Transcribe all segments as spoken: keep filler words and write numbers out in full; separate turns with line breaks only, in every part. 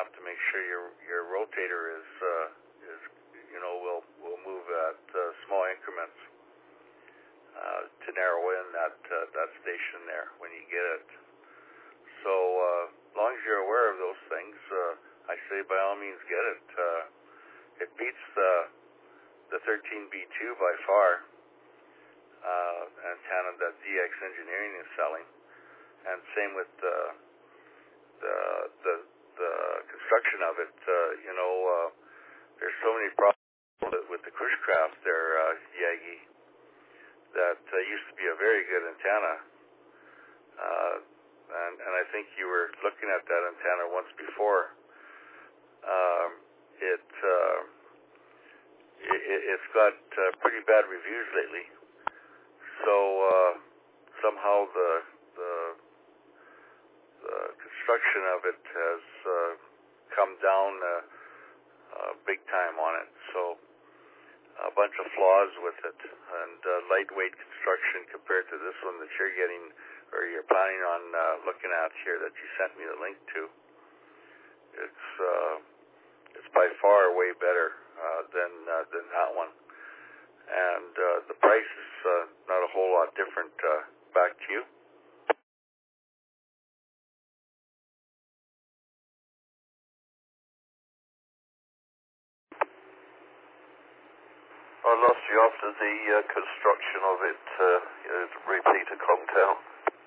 have to make sure your your rotator is uh, is you know will will move at uh, small increments uh, to narrow in that uh, that station there when you get it. So uh, as long as you're aware of those things, uh, I say by all means get it. Uh, it beats the the thirteen B two by far uh, antenna that D X Engineering is selling, and same with the the the, the construction of it. Uh, you know, uh, there's so many problems with the Cushcraft there, uh, Yagi, that uh, used to be a very good antenna. Uh, and, and I think you were looking at that antenna once before. Um, it, uh, it it's got uh, pretty bad reviews lately. So uh, somehow the the the construction of it has uh, come down uh, uh, big time on it. So a bunch of flaws with it, and uh, lightweight construction compared to this one that you're getting, or you're planning on uh, looking at here that you sent me the link to. It's uh, it's by far way better uh, than uh, than that one, and uh, the price is uh, not a whole lot different. Uh, back to you.
I lost you after the uh, construction of it. Uh, repeat a Comtel.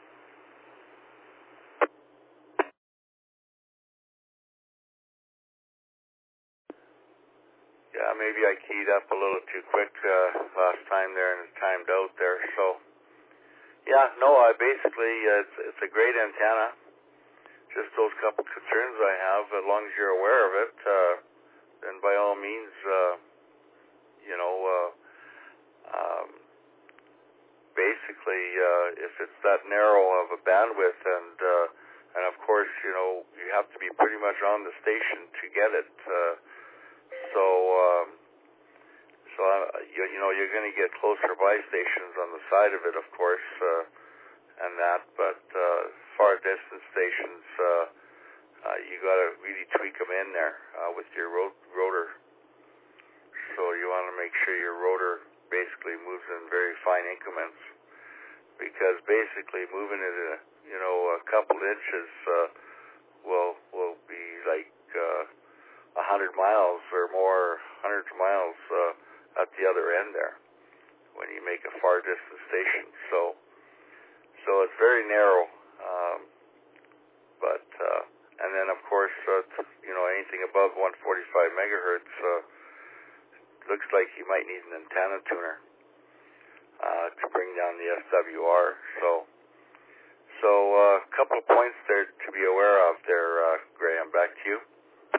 Yeah, maybe I keyed up a little too quick uh, last time there and it timed out there. So, yeah, no, I basically, uh, it's, it's a great antenna. Just those couple concerns I have, as long as you're aware of it, uh, then by all means, uh, you know, uh, um, basically, uh, if it's that narrow of a bandwidth, and uh, and of course, you know, you have to be pretty much on the station to get it. Uh, so, um, so uh, you, you know, you're going to get closer by stations on the side of it, of course, uh, and that. But uh, far distance stations, uh, uh, you got to really tweak them in there uh, with your ro- rotor. So you want to make sure your rotor basically moves in very fine increments, because basically moving it a, you know, a couple inches uh, will will be like uh, a hundred miles or more, hundreds of miles uh, at the other end there when you make a far distance station. So so it's very narrow, um, but uh, and then of course uh, you know, anything above one forty-five megahertz. Uh, Looks like you might need an antenna tuner uh, to bring down the S W R. So, so a uh, couple of points there to be aware of there, uh, Graham. Back to you.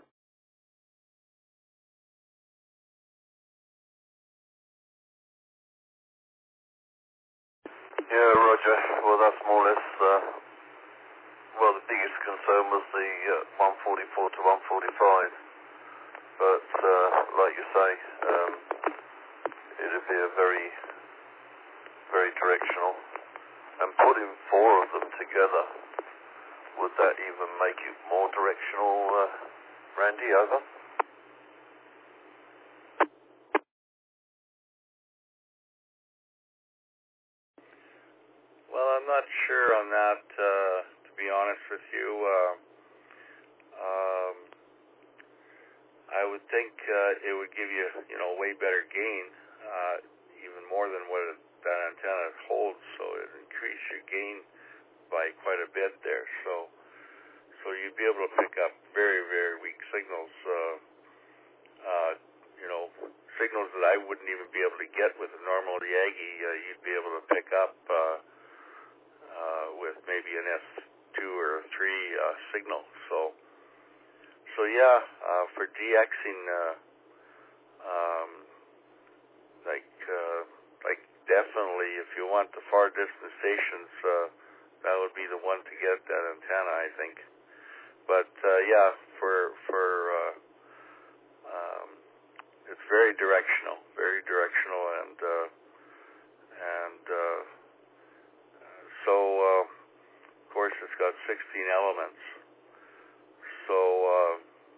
Yeah, Roger. Well, that's more or less. Uh, well, the biggest concern was the uh, one forty-four to one forty-five, but uh, like you say. Um, It'd be a very, very directional. And putting four of them together, would that even make it more directional, uh, Randy, over?
Well, I'm not sure on that, uh, to be honest with you. Uh, um, I would think uh, it would give you, you know, way better gain. Uh, even more than what it, that antenna holds, so it increase your gain by quite a bit there. So, so you'd be able to pick up very, very weak signals. Uh, uh, you know, signals that I wouldn't even be able to get with a normal Yagi. Uh, you'd be able to pick up uh, uh, with maybe an S two or three uh, signal. So, so yeah, uh, for DXing. Uh, um, Like, uh, like definitely, if you want the far distance stations, uh, that would be the one to get that antenna, I think. But uh, yeah, for for uh, um, it's very directional, very directional, and uh, and uh, so uh, of course it's got sixteen elements. So uh,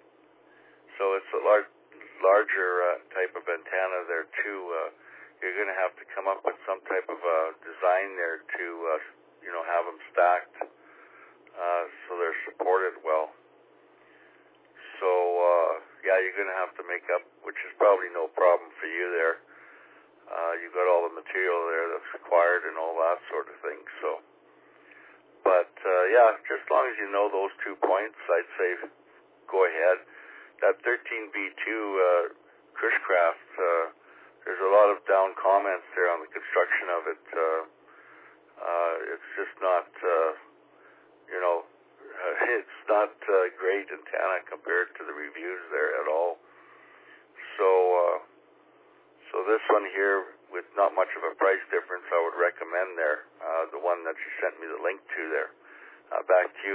a large, larger uh, type of antenna there too, uh, you're going to have to come up with some type of uh, design there to, uh, you know, have them stacked uh, so they're supported well. So, uh, yeah, you're going to have to make up, which is probably no problem for you there. Uh, you've got all the material there that's required and all that sort of thing. So, but uh, yeah, just as long as you know those two points, I'd say go ahead. That thirteen B two uh, Cushcraft, uh, there's a lot of down comments there on the construction of it. Uh, uh, it's just not, uh, you know, uh, it's not uh, great antenna compared to the reviews there at all. So, uh, so this one here, with not much of a price difference, I would recommend there, uh, the one that you sent me the link to there. Uh, back to you.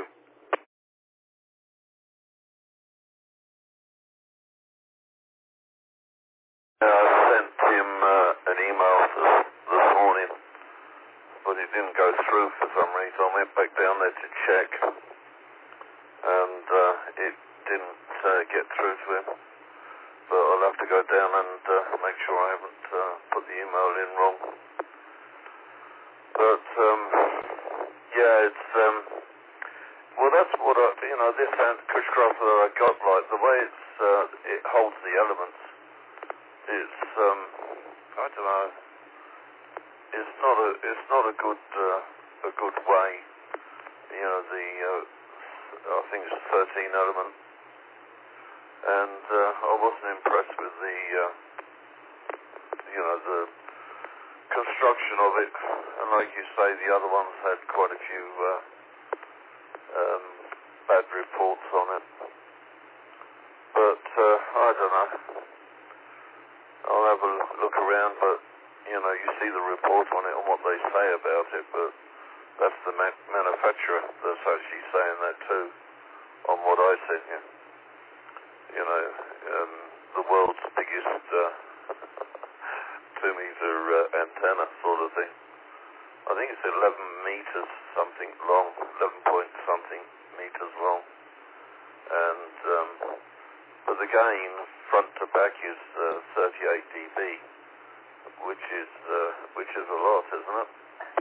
Uh, I sent him uh, an email this, this morning, but it didn't go through for some reason. I went back down there to check, and uh, it didn't uh, get through to him. But I'll have to go down and uh, make sure I haven't uh, put the email in wrong. But, um, yeah, it's, um, well, that's what I, you know, this Cushcraft that I got, like, the way it's, uh, it holds the elements, it's, um, I don't know, it's not a, it's not a good, uh, a good way, you know, the, uh, I think it's thirteen element, and, uh, I wasn't impressed with the, uh, you know, the construction of it, and like you say, the other ones had quite a few, uh, um, bad reports on it, but, uh, I don't know. I'll have a look around, but, you know, you see the report on it and what they say about it, but that's the ma manufacturer that's actually saying that too, on what I sent you. You know, um, the world's biggest uh, two meter uh, antenna sort of thing. I think it's eleven meters something long, eleven point something meters long. And, um, but the gain front to back is uh, thirty-eight D B, which is uh, which is a lot, isn't it?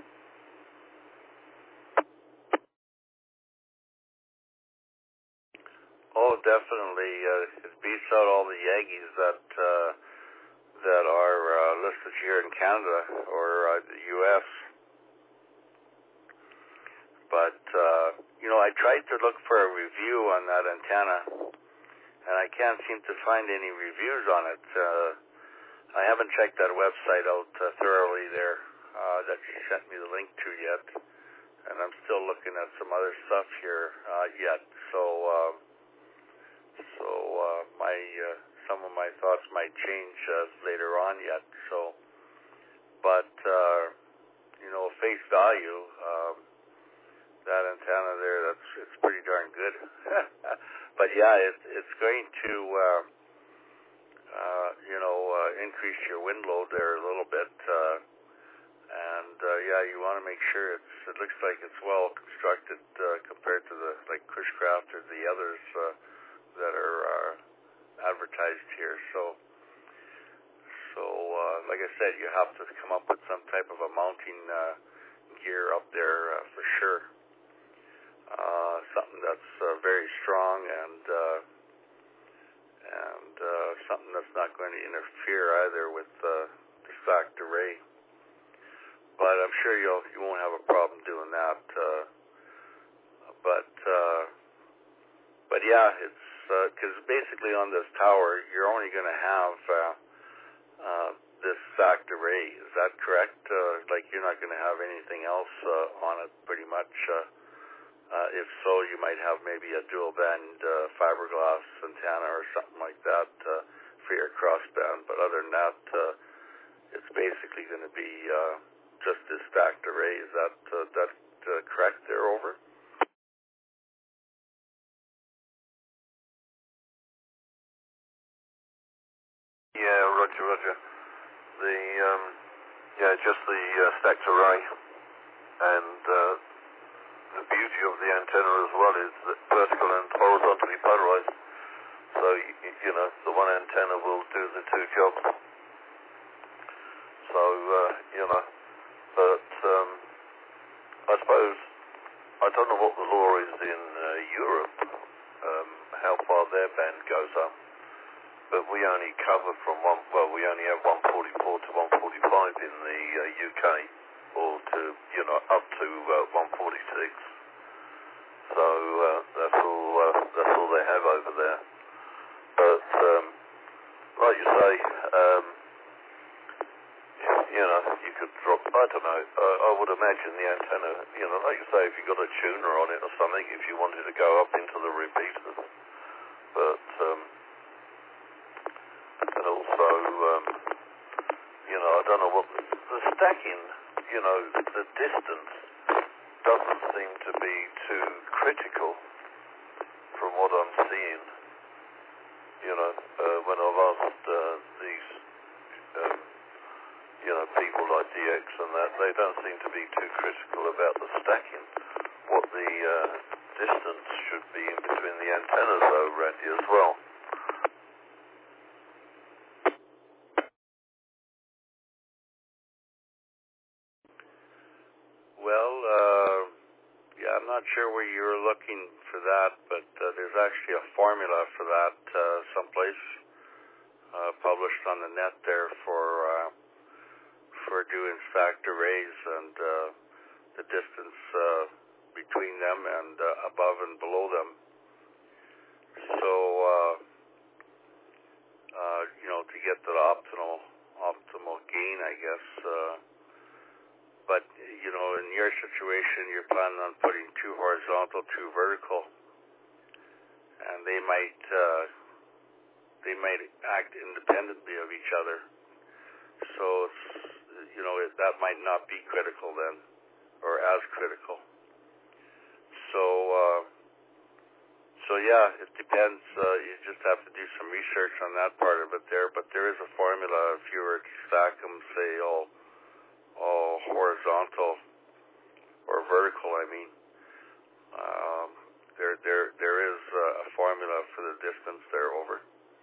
Oh, definitely. Uh, it beats out all the Yankees that uh, that are uh, listed here in Canada or uh, the U S But uh, you know, I tried to look for a review on that antenna, and I can't seem to find any reviews on it. Uh, I haven't checked that website out uh, thoroughly there uh, that you sent me the link to yet, and I'm still looking at some other stuff here uh, yet. So, uh, so uh, my uh, some of my thoughts might change uh, later on yet. So, but uh, you know, face value, um, that antenna there, that's it's pretty darn good. But yeah, it, it's going to. Uh, Uh, you know, uh, increase your wind load there a little bit, uh, and uh, yeah, you want to make sure it's. It looks like it's well constructed uh, compared to the like Cushcraft or the others uh, that are uh, advertised here. So, so uh, like I said, you have to come up with some type of a mounting uh, gear up there uh, for sure. Uh, something that's uh, very strong and. Uh, and uh, something that's not going to interfere either with uh, the stacked array. But I'm sure you'll you won't have a problem doing that. Uh, but uh, but yeah, it's because uh, basically on this tower you're only going to have uh, uh, this stacked array. Is that correct? Uh, like you're not going to have anything else uh, on it, pretty much. Uh, Uh, if so, you might have maybe a dual band uh, fiberglass antenna or something like that uh, for your crossband. But other than that, uh, it's basically going to be uh, just this stacked array. Is that uh, that uh, correct there, over?
Yeah, Roger, Roger. The um, yeah, just the uh, stacked array, and uh, the beauty of the antenna as well is that vertical and horizontally polarized. So you, you know, the one antenna will do the two jobs. So, uh, you know, but um, I suppose, I don't know what the law is in uh, Europe, um, how far their band goes up, but we only cover from one, well, we only have one forty-four to one forty-five in the uh, U K, or to, you know, up to uh, one forty-six. So uh, that's all. Uh, that's all they have over there. But um, like you say, um, you know, you could drop. I don't know. I, I would imagine the antenna. You know, like you say, if you got a tuner on it or something, if you wanted to go up into the repeaters. But um, and also, um, you know, I don't know what the, the stacking. You know, the distance doesn't seem to be too critical from what I'm seeing. You know, uh, when I've asked uh, these, um, you know, people like D X and that, they don't seem to be too critical about the stacking. What the uh, distance should be in between the antennas, though, Randy, as well.
Well, uh, yeah, I'm not sure where you're looking for that, but uh, there's actually a formula for that uh, someplace uh, published on the net there for uh, for doing stacked arrays and uh, the distance uh, between them and uh, above and below them. So, uh, uh, you know, to get the optimal optimal gain, I guess. Uh, But, you know, in your situation, you're planning on putting two horizontal, two vertical, and they might uh, they might act independently of each other. So, it's, you know, it, that might not be critical then, or as critical. So, uh, so yeah, it depends. Uh, you just have to do some research on that part of it there. But there is a formula if you were to stack them, say, all all horizontal or vertical, I mean. Um, there, there, there is uh, a formula for the distance there over.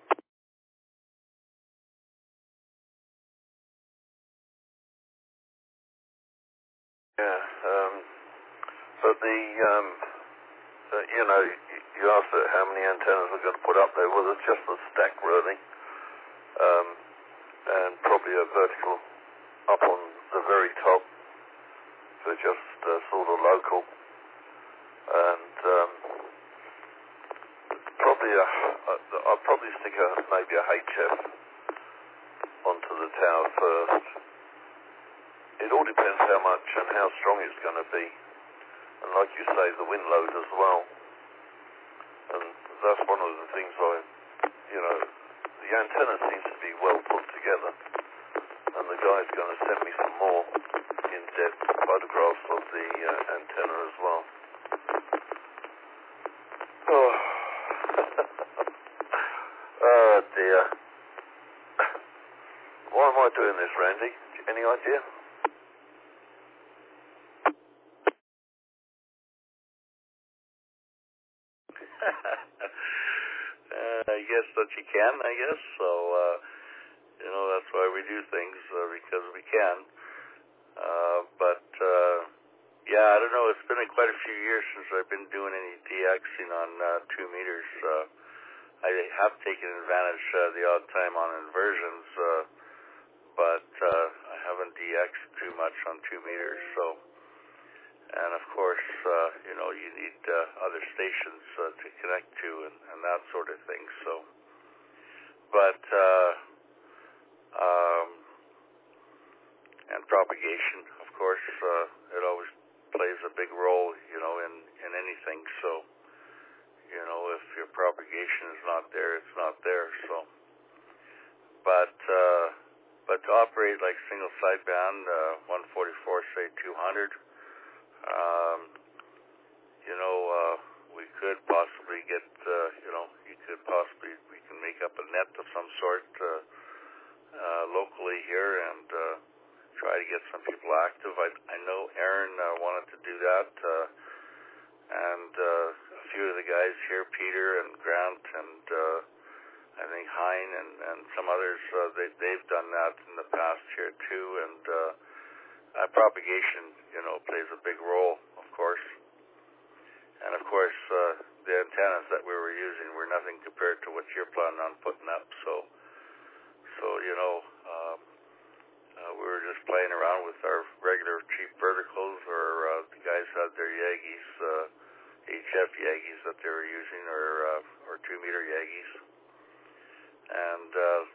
Yeah, um, but the, um, uh, you know, you asked how many antennas we're going to put up there. Well, it's just a stack, really, um, and probably a vertical up on the very top for just uh, sort of local, and um, probably a, a, I'll probably stick a maybe a H F onto the tower first. It all depends how much and how strong it's going to be, and like you say, the wind load as well. And that's one of the things I, you know, the antenna seems to be well put together, and the guy's going to send me some more in-depth photographs of the uh, antenna as well. Oh, oh dear. Why am I doing this, Randy? Any idea?
uh, I guess that you can, I guess. So, uh, you know, that's why we do things, uh, because we can. Uh, but, uh, yeah, I don't know. It's been quite a few years since I've been doing any DXing on uh, two meters. Uh, I have taken advantage uh, the odd time on inversions, uh, but uh, I haven't D X'd too much on two meters. So, and of course, uh, you know, you need uh, other stations uh, to connect to and, and that sort of thing. So, but uh, um, and propagation, of course, uh, it always plays a big role, you know, in, in anything. So, you know, if your propagation is not there, it's not there. So, but uh, but to operate like single sideband, uh, one forty-four, say two hundred, um, you know, uh, we could possibly get, uh, you know, you could possibly we can make up a net of some sort uh, uh, locally here and uh, try to get some people active. I, I know Aaron uh, wanted to do that. Uh, And uh, a few of the guys here, Peter and Grant, and uh, I think Hein and, and some others, uh, they, they've done that in the past here too, and uh, uh, propagation, you know, plays a big role, of course. And of course, uh, the antennas that we were using were nothing compared to what you're planning on putting up. So, so you know, um, uh, we were just playing around with our regular cheap verticals, or uh, the guys had their Yagis, uh, H F Yagis that they were using, or uh, or two meter Yagis, and uh,